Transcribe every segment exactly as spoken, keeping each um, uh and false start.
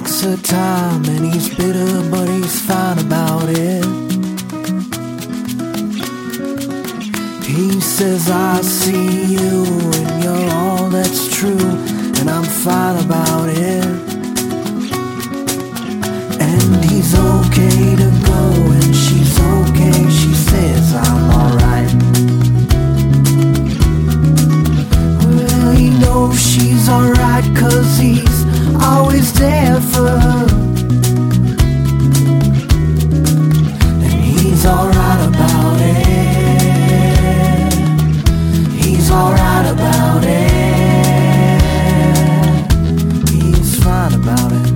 takes her time and he's bitter, but he's fine about it. He says, I see you and you're all that's true, and I'm fine about it. And he's okay to go and she's okay, she says I'm alright. Well, he knows she's alright, cause he's always there for her. And he's alright about it. He's alright about it. He's fine about it.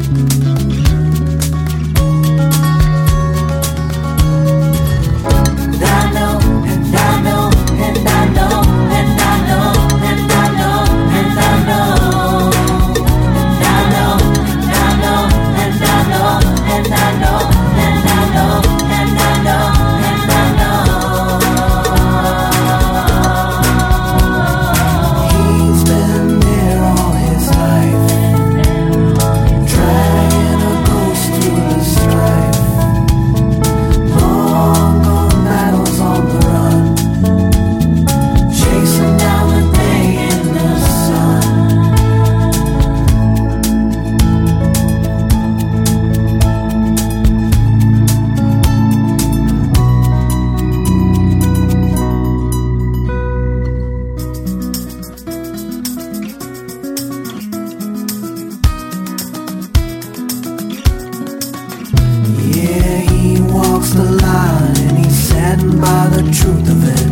The line and he's saddened by the truth of it.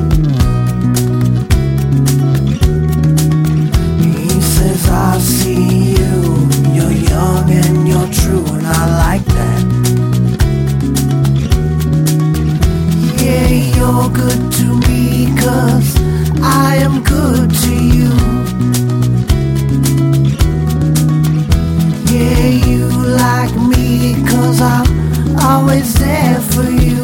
He says, I see you, you're young and you're true, and I like that. Yeah, you're good to me, cause I am good to you. Yeah, you like me, cause I'm always there for you.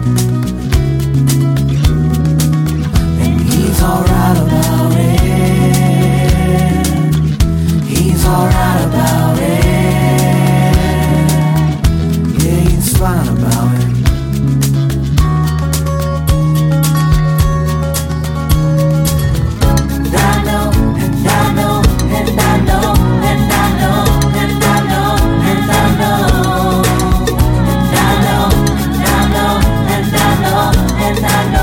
And he's alright about it. He's alright about it. Yeah, he's fine about it. And I know, and I know, and I know, and I know, and I know, and I know. And I know